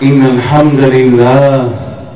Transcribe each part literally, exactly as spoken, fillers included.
إن الحمد لله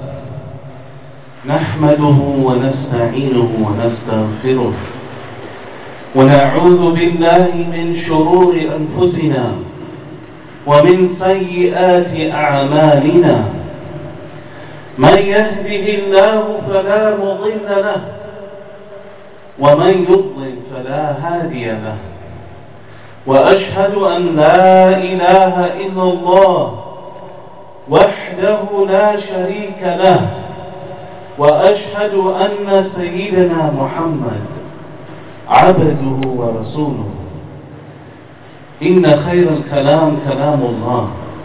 نحمده ونستعينه ونستغفره ونعوذ بالله من شرور أنفسنا ومن سيئات أعمالنا. من يهده الله فلا مضل له ومن يضلل فلا هادي له. وأشهد أن لا إله إلا الله وحده لا شريك له. وأشهد أن سيدنا محمد عبده ورسوله. إن خير الكلام كلام الله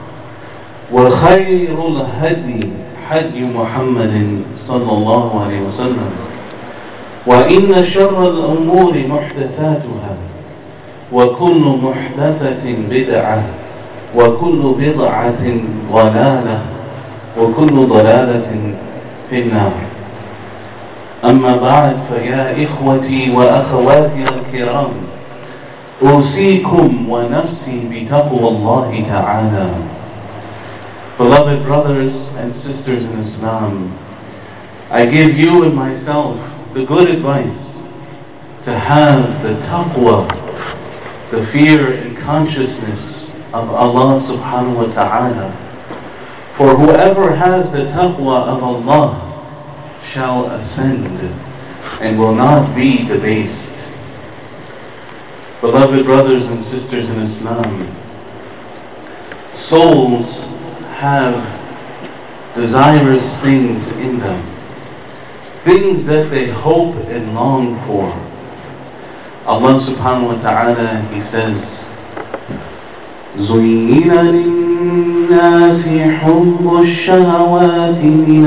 وخير الهدي هدي محمد صلى الله عليه وسلم. وإن شر الأمور محدثاتها وكل محدثة بدعة وكل بدعة ضلالة وكل ضلالة في النار. أما بعد، فيا إخوتي وأخواتي الكرام، أوصيكم ونفسي بتقوى الله تعالى. Beloved brothers and sisters in Islam, I give you and myself the good advice to have the taqwa, the fear and consciousness of Allah subhanahu wa ta'ala. For whoever has the taqwa of Allah shall ascend and will not be debased. Beloved brothers and sisters in Islam, souls have desirous things in them, things that they hope and long for. Allah subhanahu wa ta'ala, He says, زُيِّنَ لِلنَّاسِ حُبُّ الشَّهَوَاتِ مِنَ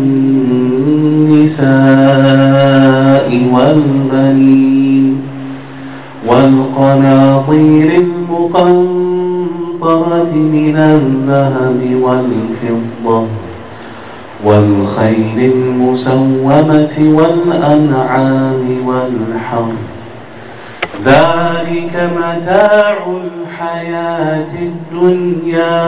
النِّسَاءِ وَالْبَنِينَ وَالْقَنَاطِيرِ الْمُقَنطَرَةِ مِنَ الذَّهَبِ وَالْفِضَّةِ وَالْخَيْلِ الْمُسَوَّمَةِ وَالْأَنْعَامِ وَالْحَرْثِ ذَلِكَ مَتَاعُ الْحَيَاةِ الدُّنْيَا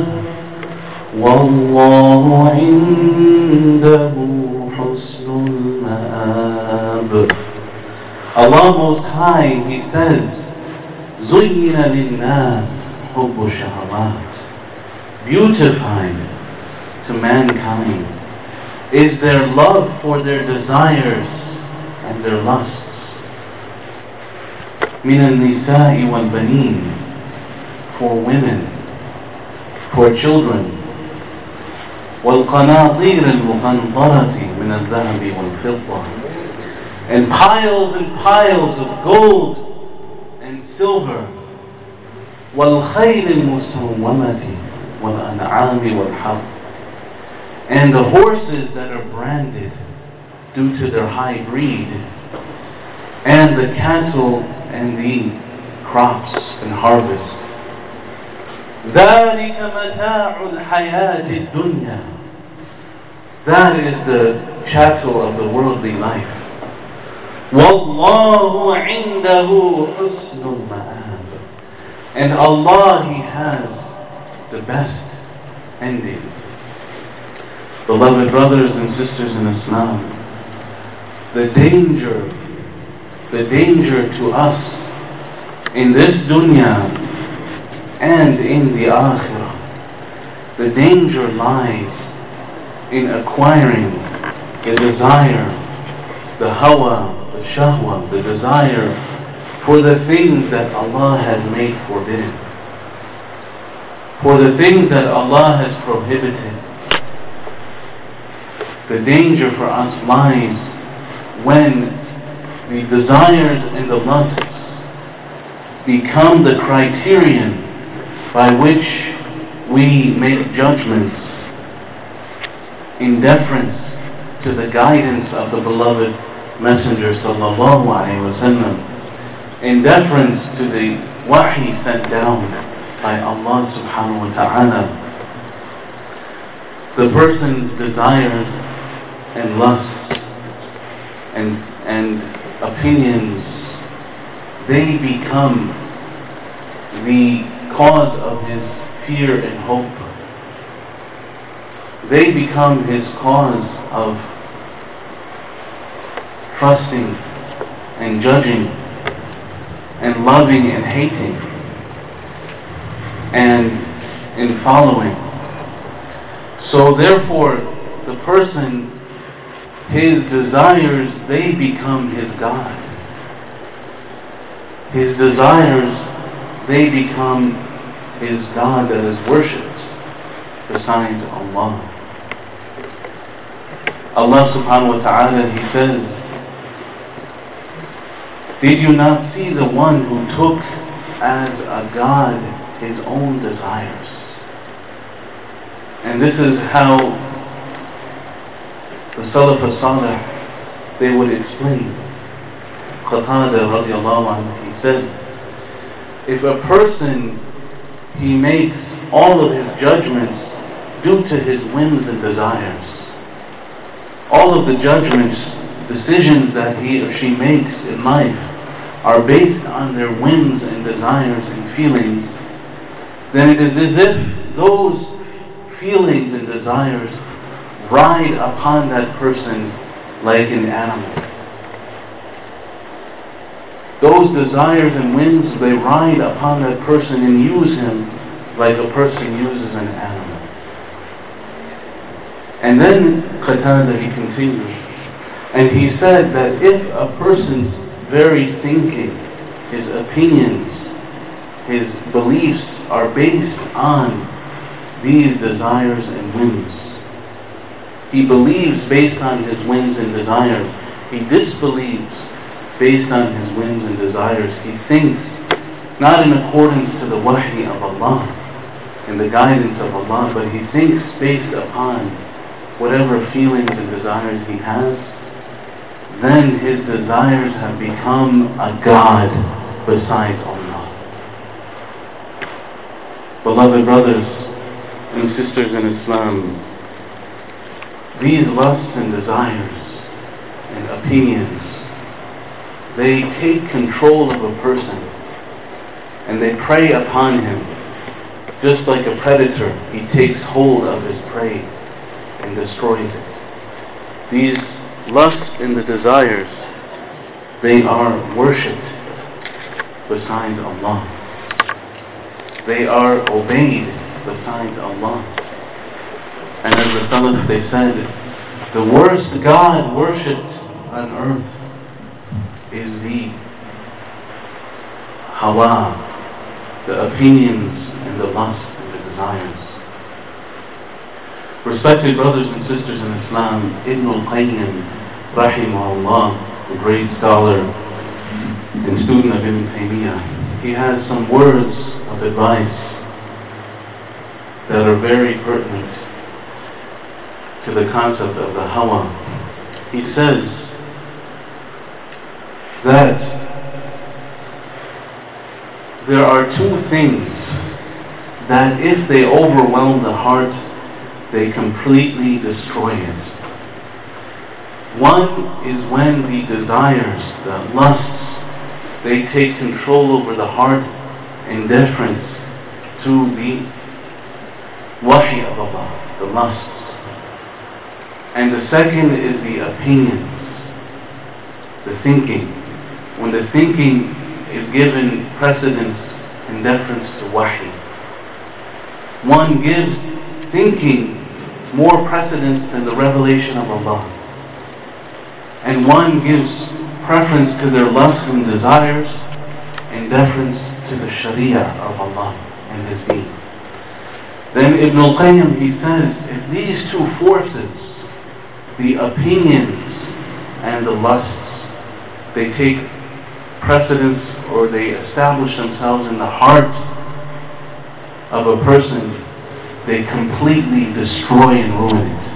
وَاللَّهُ عِنْدَهُ حُسْنُ الْمَآبِ. Allah Most High, He says, زُيِّنَ لِلنَّاسِ حُبُّ الشَّهَوَاتِ. Beautified to mankind is their love for their desires and their lusts. مِنَ النِّسَاءِ وَالْبَنِينَ, for women, for children. وَالْقَنَاطِيرِ الْمُقَنطَرَةِ مِنَ الذَّهَبِ وَالْفِضَّةِ, and piles and piles of gold and silver. وَالْخَيْلِ الْمُسَوَّمَةِ وَالْأَنْعَامِ وَالْحَرْثِ, and the horses that are branded due to their high breed, and the cattle and the crops and harvest. ذَلِكَ مَتَاعُ الْحَيَاةِ الدُّنْيَا, that is the chattel of the worldly life. وَاللَّهُ عِنْدَهُ حُسْنُ الْمَآبِ, and Allah, He has the best ending. Beloved brothers and sisters in Islam, the danger, the danger to us in this dunya and in the akhirah, the danger lies in acquiring the desire, the hawa, the shahwa, the desire for the things that Allah has made forbidden, for the things that Allah has prohibited. The danger for us lies when the desires and the lusts become the criterion by which we make judgments in deference to the guidance of the beloved Messenger sallallahu alaihi wasallam, in deference to the wahi sent down by Allah subhanahu wa ta'ala. The person's desires and lusts and and opinions, they become the cause of his fear and hope. they become his cause of trusting and judging and loving and hating and in following. So therefore, the person, his desires, they become his God. His desires, they become his God that is worshipped besides Allah. Allah subhanahu wa ta'ala, he says, did you not see the one who took as a God his own desires? And this is how the Salaf as-Salih, they would explain. Qatada radiallahu anhu, he said, if a person, he makes all of his judgments due to his whims and desires, all of the judgments, decisions that he or she makes in life are based on their whims and desires and feelings, then it is as if those feelings and desires ride upon that person like an animal. Those desires and whims, they ride upon that person and use him like a person uses an animal. And then Qatada, he continues, and he said that if a person's very thinking, his opinions, his beliefs are based on these desires and whims, he believes based on his whims and desires, he disbelieves based on his whims and desires, he thinks not in accordance to the wahy of Allah and the guidance of Allah, but he thinks based upon whatever feelings and desires he has, then his desires have become a God besides Allah. Beloved brothers and sisters in Islam, these lusts and desires and opinions, they take control of a person and they prey upon him. Just like a predator, he takes hold of his prey and destroys it. These lusts and the desires, they are worshipped besides Allah. They are obeyed besides Allah. And as the Salaf, they said, the worst God worshipped on earth is the hawa, the opinions and the lust and the desires. Respected brothers and sisters in Islam, Ibn al-Qayyim, rahimahullah, the great scholar and student of Ibn Taymiyyah, he has some words of advice that are very pertinent to the concept of the hawa. He says that there are two things that if they overwhelm the heart, they completely destroy it. One is when the desires, the lusts, they take control over the heart in deference to the wahy of Allah, the lusts. And the second is the opinions, the thinking. When the thinking is given precedence in deference to wahy. One gives thinking more precedence than the revelation of Allah. And one gives preference to their lusts and desires in deference to the Sharia of Allah and His deen. Then Ibn al-Qayyim, he says, if these two forces, the opinions and the lusts, they take precedence or they establish themselves in the heart of a person, they completely destroy and ruin it.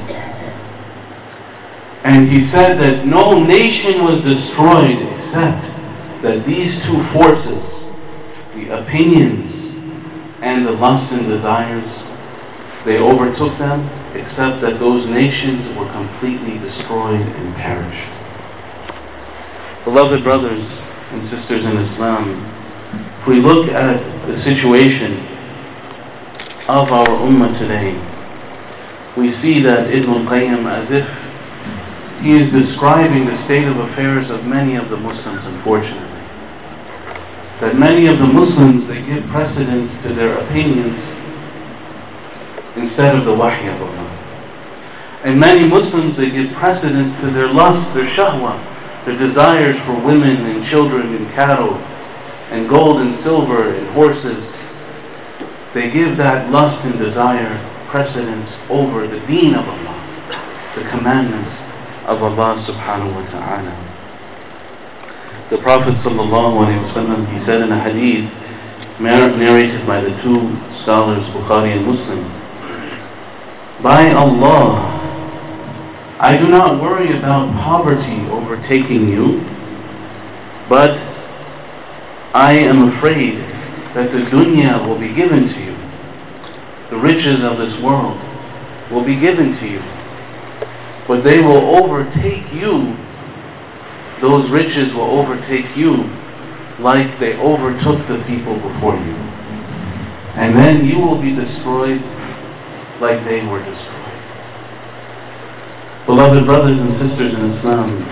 And he said that no nation was destroyed except that these two forces, the opinions and the lusts and desires, they overtook them, except that those nations were completely destroyed and perished. Beloved brothers and sisters in Islam, if we look at the situation of our ummah today, we see that Ibn al-Qayyim, as if he is describing the state of affairs of many of the Muslims, unfortunately. That many of the Muslims, they give precedence to their opinions instead of the wahy of Allah. And many Muslims, they give precedence to their lust, their shahwa, their desires for women and children and cattle and gold and silver and horses. They give that lust and desire precedence over the deen of Allah, the commandments of Allah subhanahu wa ta'ala. The Prophet sallallahu alayhi wa sallam, he said in a hadith narrated by the two scholars, Bukhari and Muslim, by Allah, I do not worry about poverty overtaking you, but I am afraid that the dunya will be given to you. The riches of this world will be given to you, but they will overtake you. Those riches will overtake you like they overtook the people before you. And then you will be destroyed like they were destroyed. Beloved brothers and sisters in Islam,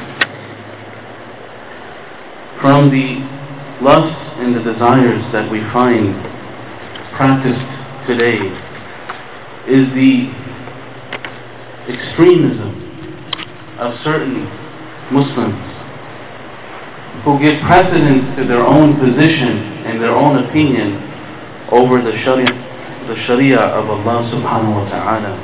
from the lusts and the desires that we find practiced today is the extremism of certain Muslims who give precedence to their own position and their own opinion over the Sharia, the Sharia of Allah subhanahu wa ta'ala.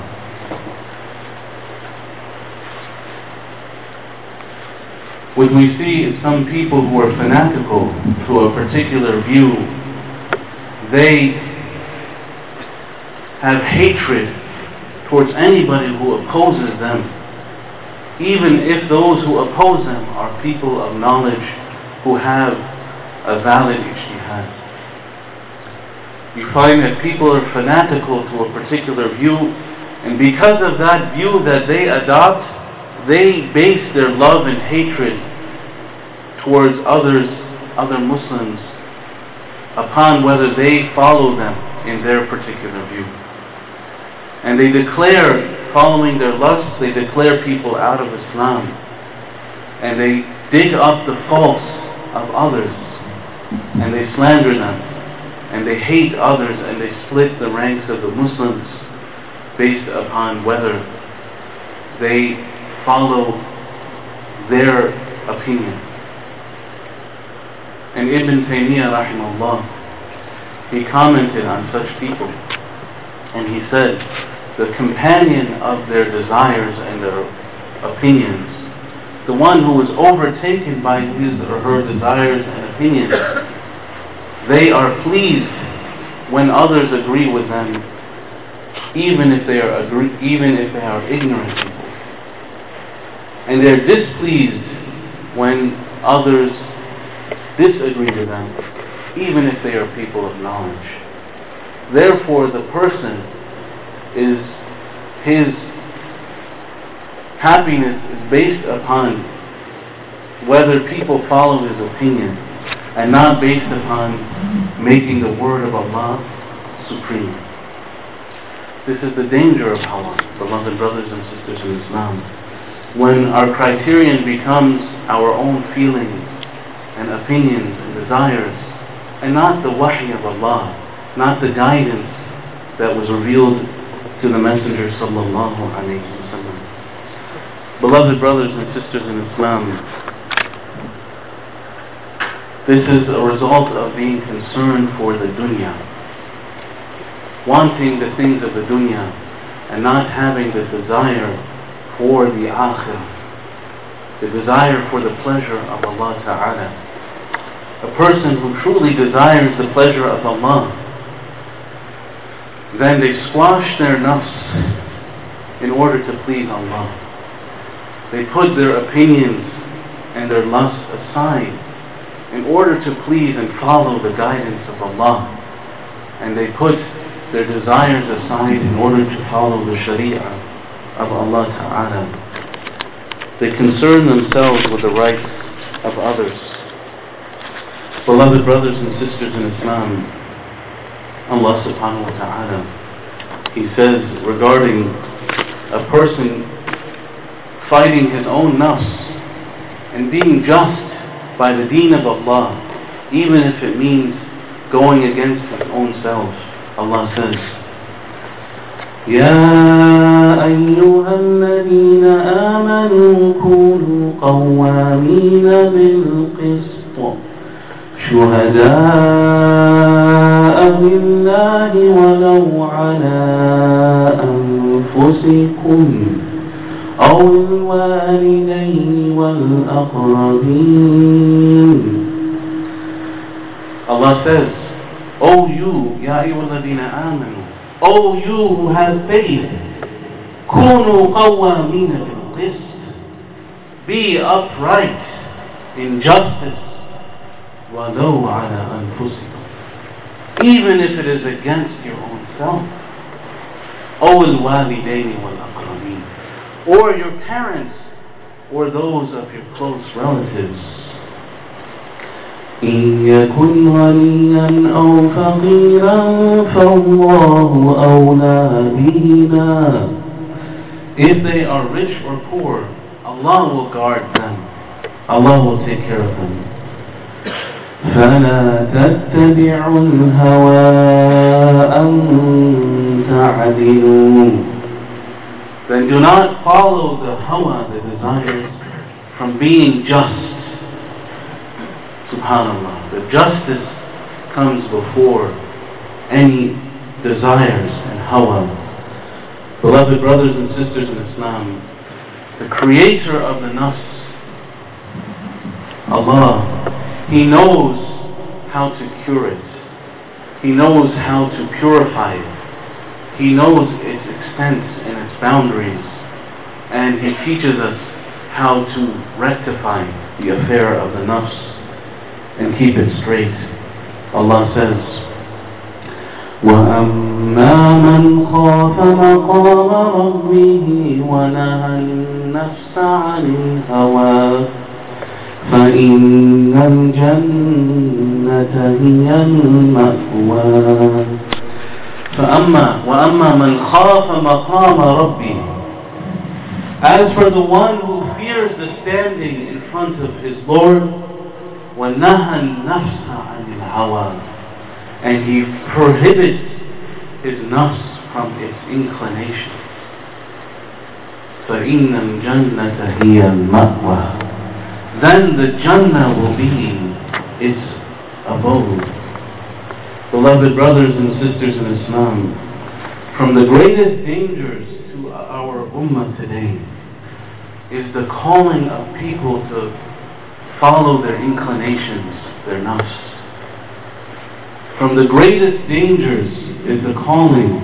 What we see is some people who are fanatical to a particular view. They have hatred towards anybody who opposes them, even if those who oppose them are people of knowledge who have a valid ijtihad. You find that people are fanatical to a particular view, and because of that view that they adopt, they base their love and hatred towards others, other Muslims, upon whether they follow them in their particular view. And they declare, following their lusts, they declare people out of Islam. And they dig up the faults of others, and they slander them, and they hate others, and they split the ranks of the Muslims based upon whether they follow their opinion. And Ibn Taymiyyah rahimahullah, he commented on such people, and he said, the companion of their desires and their opinions, the one who is overtaken by his or her desires and opinions, they are pleased when others agree with them, even if they are agree, even if they are ignorant people. And they are displeased when others disagree with them, even if they are people of knowledge. Therefore, the person is, his happiness is based upon whether people follow his opinion, and not based upon making the word of Allah supreme. This is the danger of hawa, beloved brothers and sisters in Islam. When our criterion becomes our own feelings and opinions and desires, and not the wahy of Allah, not the guidance that was revealed to the Messenger sallallahu alayhi wa sallam. Beloved brothers and sisters in Islam, this is a result of being concerned for the dunya, wanting the things of the dunya, and not having the desire for the akhirah, the desire for the pleasure of Allah Ta'ala. A person who truly desires the pleasure of Allah, then they squash their nafs in order to please Allah. They put their opinions and their lust aside in order to please and follow the guidance of Allah. And they put their desires aside in order to follow the Sharia of Allah Ta'ala. They concern themselves with the rights of others. Beloved brothers and sisters in Islam, Allah Subhanahu wa Ta'ala, He says regarding a person fighting his own nafs and being just by the deen of Allah, even if it means going against his own self. Allah says, يا أيها الذين آمنوا كونوا قوامين بالقسط شهداء لله ولو على أنفسكم أو الوالدين والأقربين. Allah says, O you, Ya ayyuhalladhina amanu, O you who have faith, كونوا قوامين بالقسط, be upright in justice, ولو على أنفسكم, even if it is against your own self, أو الوالدين والأقربين, or your parents, or those of your close relatives. إن يكن غنيا أو فقيرا فالله أولى بهما. If they are rich or poor, Allah will guard them. Allah will take care of them. فلا تتبعوا الهوى أن تعدلوا. Then do not follow the hawa, the desires, from being just. Subhanallah. The justice comes before any desires and hawa. Beloved brothers and sisters in Islam, the creator of the nafs, Allah, He knows how to cure it. He knows how to purify it. He knows its extent and its boundaries. And He teaches us how to rectify the affair of the nafs and keep it straight. Allah says, وَأَمَّا مَنْ خَافَ مَقَامَ رَبِّهِ وَنَهَى النَّفْسَ عَنِ الْهَوَى فَإِنَّ الْجَنَّةَ هِيَ الْمَأْوَى. فَأَمَّا وَأَمَّا مَنْ خَافَ مَقَامَ رَبِّهِ. As for the one who fears the standing in front of his Lord, وَنَهَى النَّفْسَ عَنِ الْهَوَى, and he prohibits his nafs from its inclination. فَإِنَّ الْجَنَّةَ هِيَ الْمَأْوَى. Then the Jannah will be its abode. Beloved brothers and sisters in Islam, from the greatest dangers to our ummah today is the calling of people to follow their inclinations, their nafs. From the greatest dangers is the calling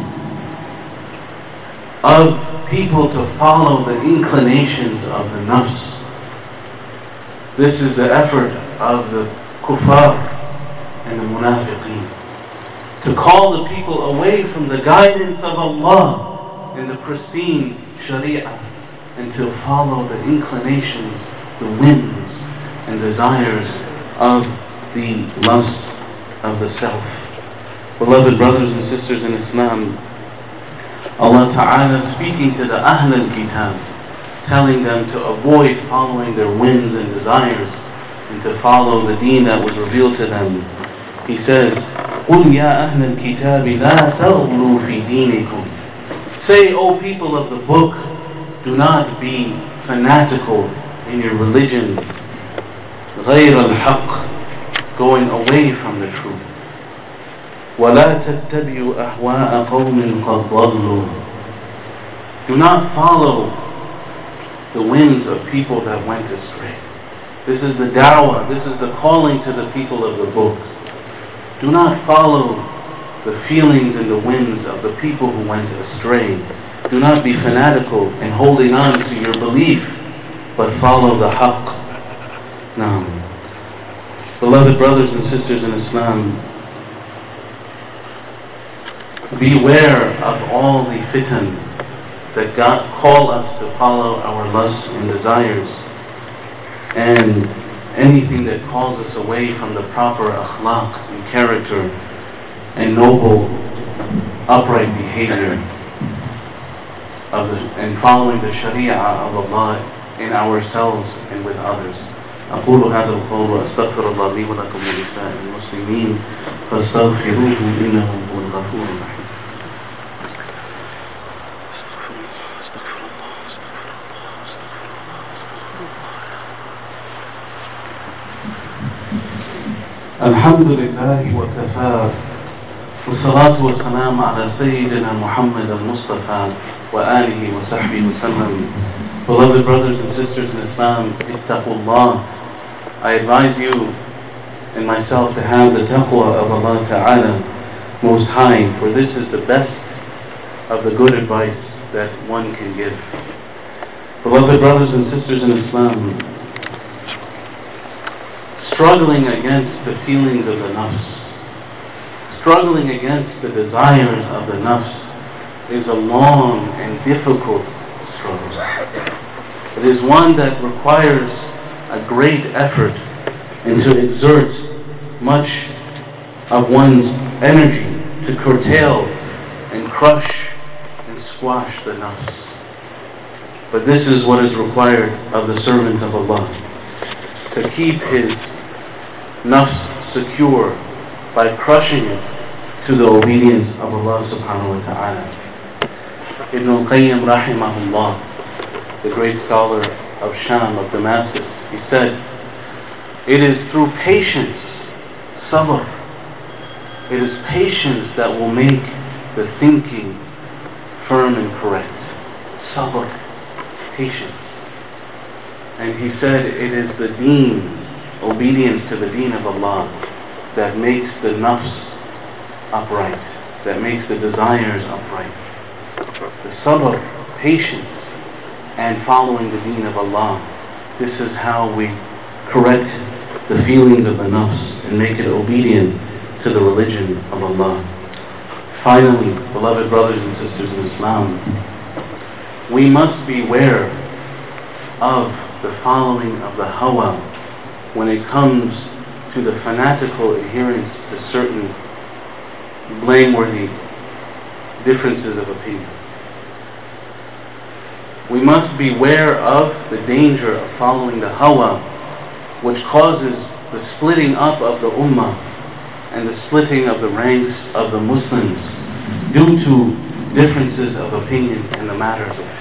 of people to follow the inclinations of the nafs. This is the effort of the kuffar and the munafiqeen, to call the people away from the guidance of Allah and the pristine sharia, and to follow the inclinations, the whims and desires of the lust of the self. Beloved brothers and sisters in Islam, Allah Ta'ala speaking to the Ahl al-Kitab, telling them to avoid following their whims and desires and to follow the deen that was revealed to them. He says, قُلْ يَا أَهْلَ الْكِتَابِ لَا تَغْلُوا فِي دِينِكُمْ. Say, O people of the book, do not be fanatical in your religion, غَيْرَ الْحَقِّ, going away from the truth. وَلَا تَتَّبِعُوا أَهْوَاءَ قَوْمٍ قَدْ ضَلُّوا. Do not follow the whims of people that went astray. This is the da'wah, this is the calling to the people of the books. Do not follow the feelings and the whims of the people who went astray. Do not be fanatical in holding on to your belief, but follow the haqq. Now, beloved brothers and sisters in Islam, beware of all the fitan that God call us to follow our lusts and desires, and anything that calls us away from the proper akhlaq and character and noble, upright behavior. of the, and following the Sharia of Allah in ourselves and with others. أقول هذا القول وأستغفر الله لي ولكم ولسائر المسلمين فاستغفروه إنه هو الغفور الرحيم. الحمد لله وكفى والصلاة والسلام على سيدنا محمد المصطفى وآله وصحبه وسلم. Beloved brothers and sisters in Islam, ittaqullah. I advise you and myself to have the taqwa of Allah Ta'ala Most High, for this is the best of the good advice that one can give. Beloved brothers and sisters in Islam, struggling against the feelings of the nafs, struggling against the desires of the nafs is a long and difficult struggle. It is one that requires a great effort and to exert much of one's energy to curtail and crush and squash the nafs. But this is what is required of the servant of Allah, to keep his nafs secure by crushing it to the obedience of Allah subhanahu wa ta'ala. Ibn al-Qayyim rahimahullah, the great scholar of Sham, of Damascus, he said, it is through patience, sabr, it is patience that will make the thinking firm and correct. Sabr, patience. And he said it is the deen, obedience to the deen of Allah, that makes the nafs upright, that makes the desires upright. The sabr, patience, and following the deen of Allah, this is how we correct the feelings of the nafs and make it obedient to the religion of Allah. Finally, beloved brothers and sisters in Islam, we must beware of the following of the hawa when it comes to the fanatical adherence to certain blameworthy differences of opinion. We must beware of the danger of following the hawa, which causes the splitting up of the ummah and the splitting of the ranks of the Muslims due to differences of opinion in the matters of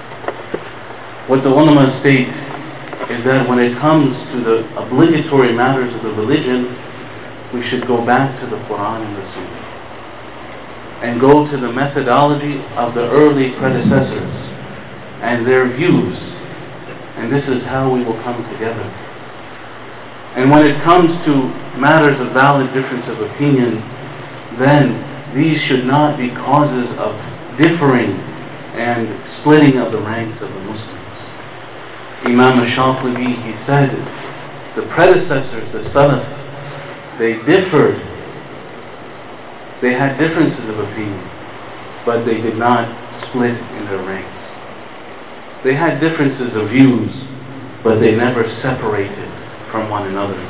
fiqh. What the ulama state is that when it comes to the obligatory matters of the religion, we should go back to the Quran and the Sunnah and go to the methodology of the early predecessors and their views, and this is how we will come together. And when it comes to matters of valid difference of opinion, then these should not be causes of differing and splitting of the ranks of the Muslims. Imam al-Shatibi, he said, the predecessors, the Salaf, they differed. They had differences of opinion, but they did not split in their ranks. They had differences of views, but they never separated from one another.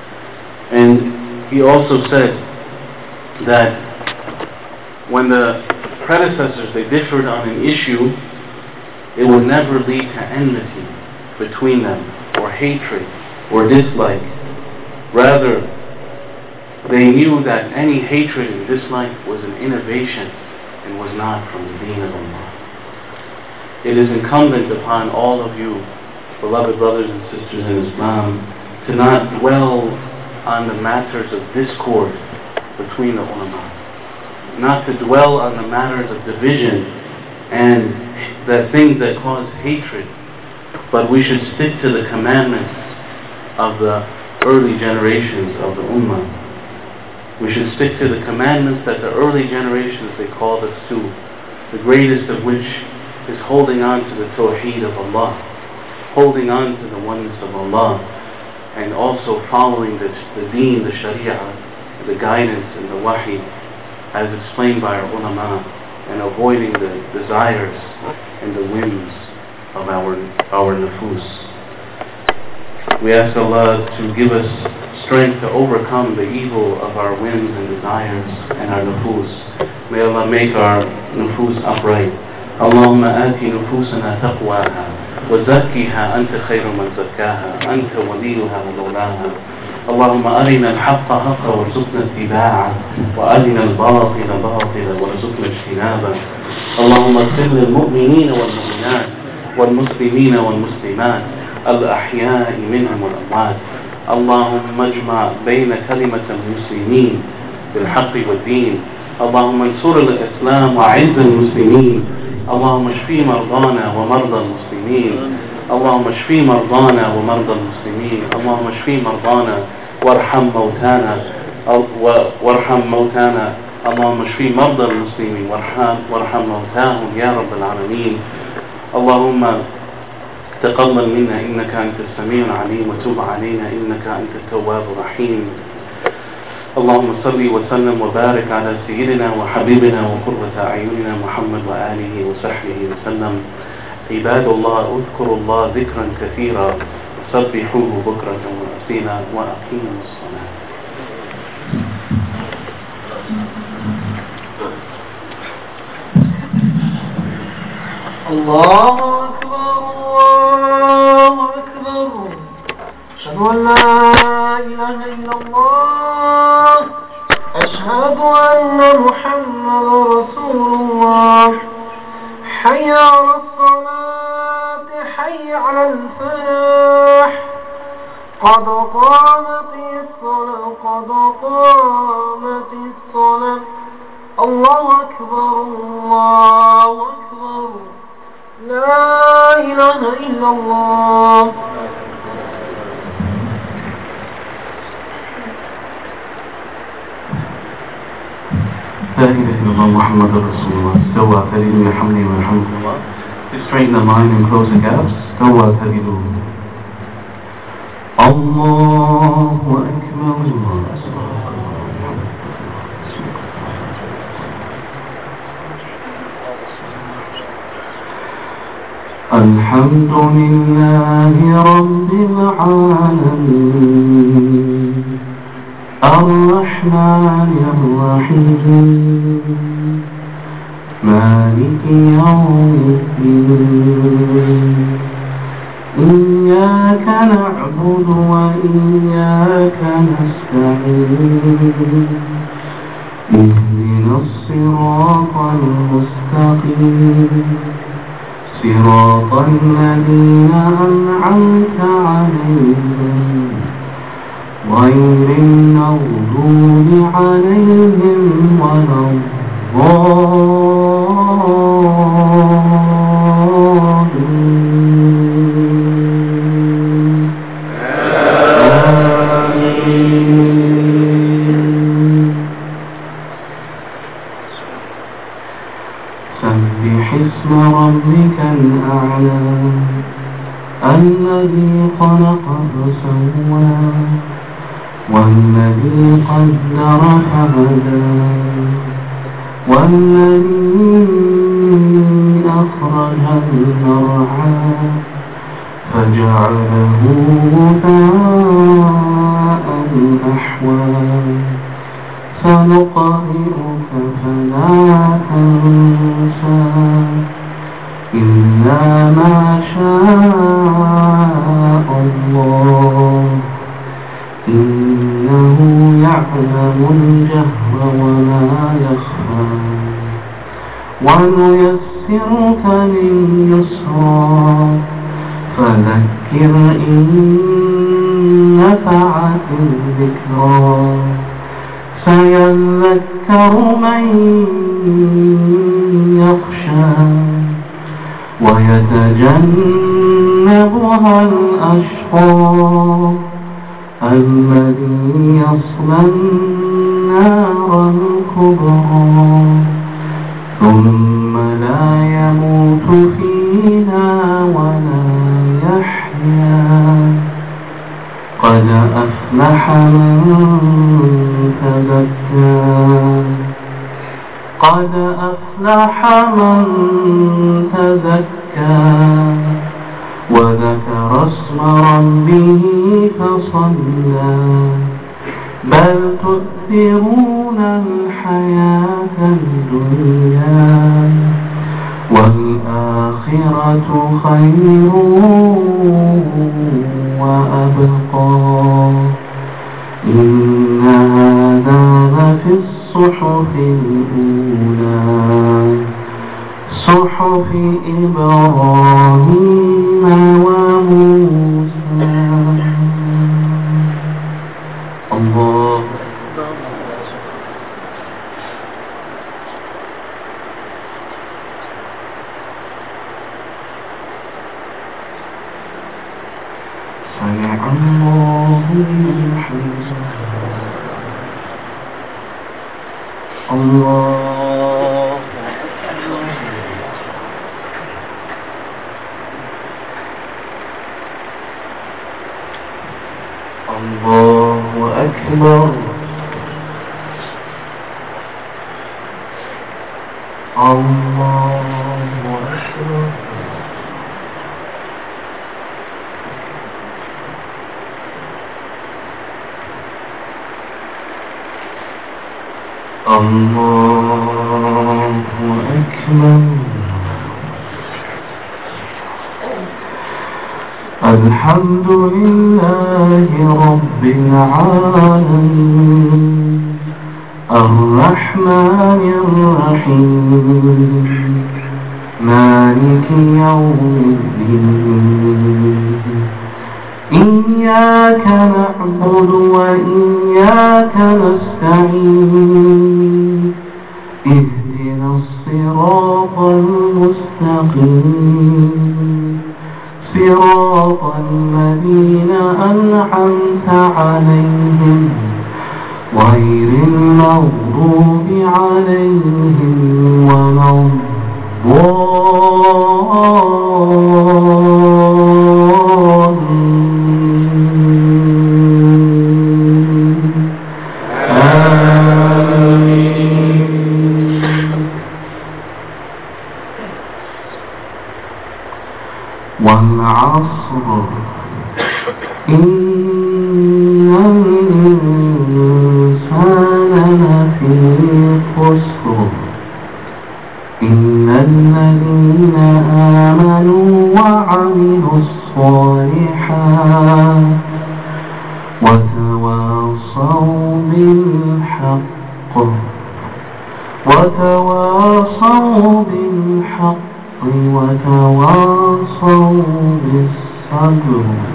And he also said that when the predecessors, they differed on an issue, it would never lead to enmity between them, or hatred, or dislike. Rather, they knew that any hatred and dislike was an innovation and was not from the deen of Allah. It is incumbent upon all of you, beloved brothers and sisters in Islam, to not dwell on the matters of discord between the ulama, not to dwell on the matters of division and the things that cause hatred, but we should stick to the commandments of the early generations of the ummah. We should stick to the commandments that the early generations, they called us to, the greatest of which is holding on to the tawheed of Allah, holding on to the oneness of Allah, and also following the, the deen, the sharia, the guidance and the wahi, as explained by our ulama, and avoiding the desires and the whims of our, our nufus. We ask Allah to give us strength to overcome the evil of our whims and desires and our nufus. May Allah make our nufus upright. اللهم آت نفوسنا تقواها وزكها أنت خير من زكاها أنت وليها ومولاها. اللهم أرنا الحق حقا وارزقنا اتباعه وأرنا الباطل باطلا وارزقنا اجتنابه. اللهم اغفر للمؤمنين والمؤمنات والمسلمين والمسلمات الأحياء منهم والأموات. اللهم اجمع بين كلمة المسلمين بالحق والدين. اللهم انصر الإسلام وعز المسلمين. اللهم اشفي مرضانا ومرضى المسلمين. اللهم اشفي مرضانا ومرضى المسلمين. اللهم اشفي مرضانا وارحم موتانا وارحم موتانا. اللهم اشفي مرضى المسلمين وارحم وارحم موتاهم يا رب العالمين. اللهم تقبل منا إنك أنت السميع العليم وتب علينا إنك أنت التواب الرحيم. اللهم صل وسلم وبارك على سيدنا وحبيبنا وقرة أعيننا محمد وآله وصحبه وسلم. عباد الله اذكروا الله ذكرا كثيرا سبحوه بكرة وأصيلا وأقيموا الصلاة. الله أكبر الله أكبر أشهد أن لا إله إلا الله أشهد أن محمد رسول الله. حي على الصلاة حي على الفلاح قد قامت الصلاة قد قامت الصلاة. الله أكبر الله أكبر لا إله إلا الله. لا إله إلا الله محمد رسول الله. استوى فليلوا يرحمني ويرحمكم الله. To straighten the line and close the gaps. استوى فليلوا. الله أكبر الله أكبر. الحمد لله رب العالمين الرحمن الرحيم مالك يوم الدين. إياك نعبد وإياك نستعين. اهدنا الصراط المستقيم صراط الذين أنعمت عليهم غير المغضوب عليهم ولا الضالين. سبح اسم ربك الأعلى الذي خلق فسوى والذي قدر فهدى والذي أخرج المرعى فجعله غثاء أحوى. سنقرئك فلا تنسى إلا ما شاء الله إنه يعلم الجهر وما يخفى. ونيسرك لليسرى فذكر إن نفعت الذكرى. سيذكر من يخشى ويتجنبها الأشقى الذي يصلى النار الكبرى ثم لا يموت فيها ولا يحيا. قد أفلح من تزكى قد أفلح من تزكى وذكر اسم ربه فصلى. بل تؤثرون الحياة الدنيا والآخرة خير وأبقى إن هذا لفي الصحف الأولى صحف إبراهيم وموسى. الله سمع الله لمن حمده. الله الله أكبر. الله أكبر. الله أكبر. الحمد لله رب العالمين الرحمن الرحيم مالك يوم الدين إياك نعبد وإياك نستعين اهدنا الصراط المستقيم صراط الذين أنعمت عليهم غير المغضوب عليهم ولا الضالين. آمين. والعصر إن الإنسان لفي خسر إلا الذين آمنوا وعملوا الصالحات وتواصوا بالحق وتواصوا بالحق وتواصوا بالصبر.